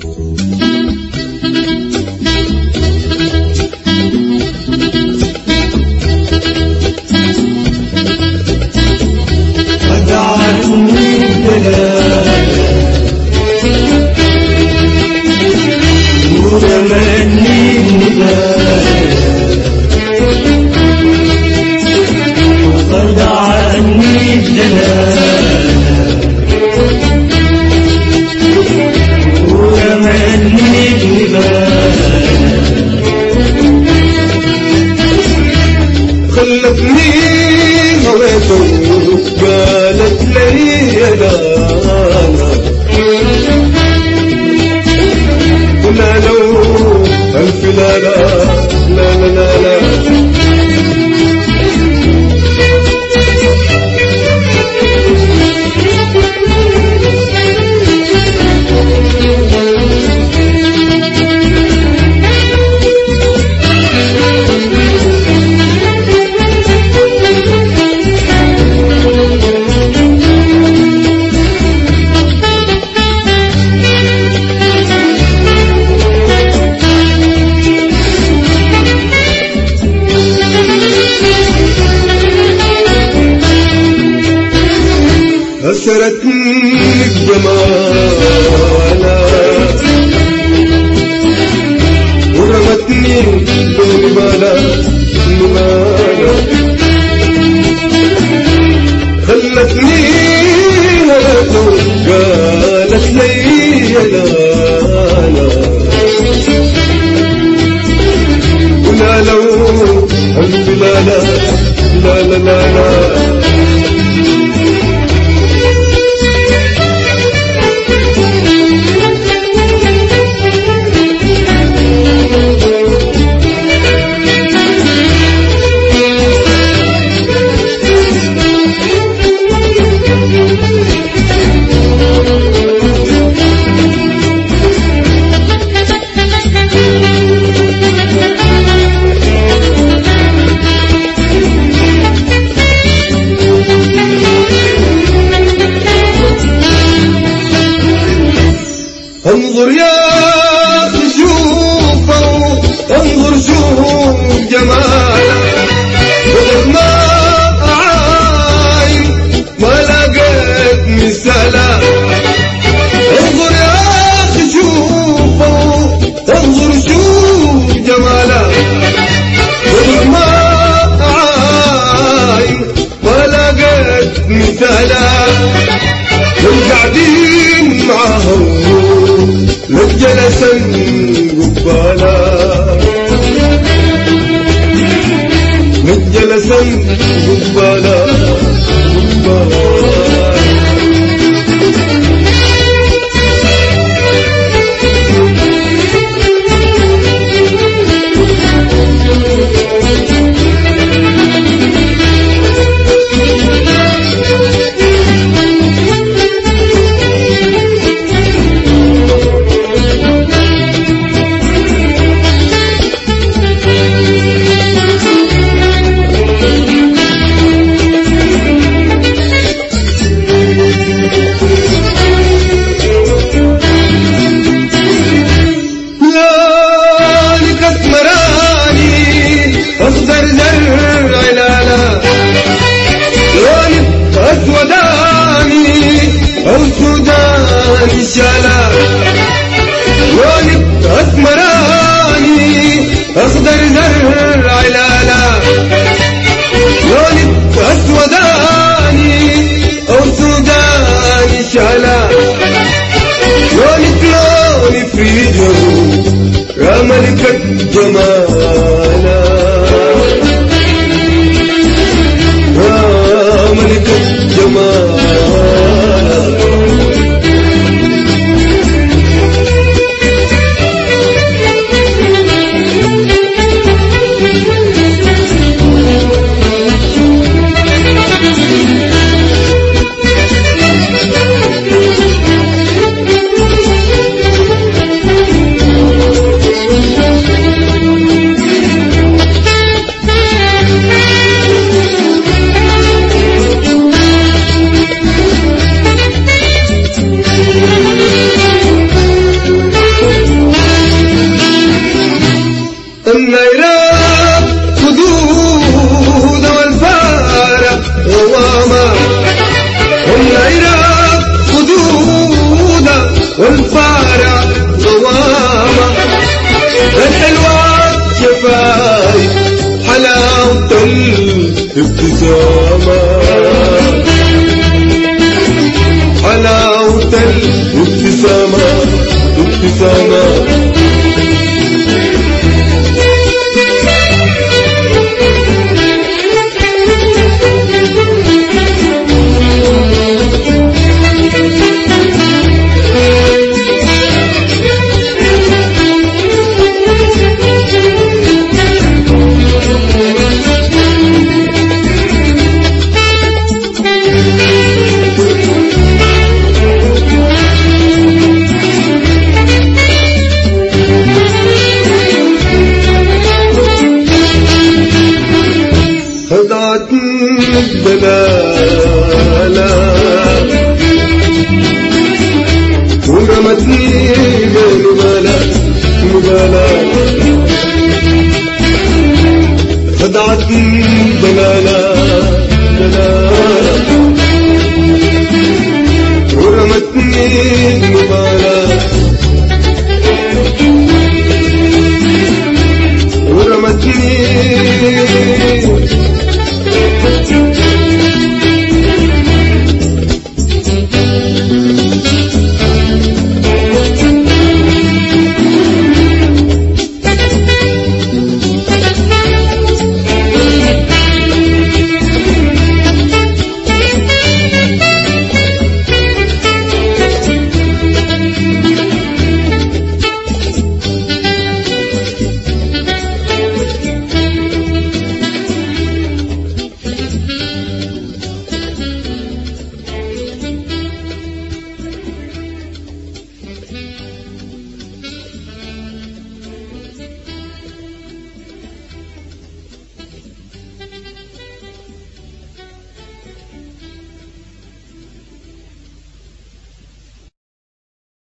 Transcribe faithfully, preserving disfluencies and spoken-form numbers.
خلتني هويته قالت لي لا لا لو ألف لا لا لا لا لا, لا أسرتني بجمالها ورمتني بنبالها نبالها خلتني هلاته قالت لي لا لا ولا لو ألف لا لا لا لا لا, لا انظر يا شوفه انظر شوف جماله بدك ما عاين ما لقيت مثاله انظر يا اخي شوفه انظر شوف جماله بدك ما عاين ما لقيت مثاله لو قاعدين معهم لجلسا قبالا لجلسا قبالا قبالا أخضر زرع لالا لون أسوداني أو سوداني شالا لون أسمراني أخضر زرع لالا لون أسوداني أو سوداني شالا لونك لوني في جو يا ملكة جمالا ملكة جمالها ابتسامة حلاوة الابتسامة ابتسامة خدعتني الدلالة ورمتني بالمبالاة مبالاة خدعتني الدلالة دلالة ورمتني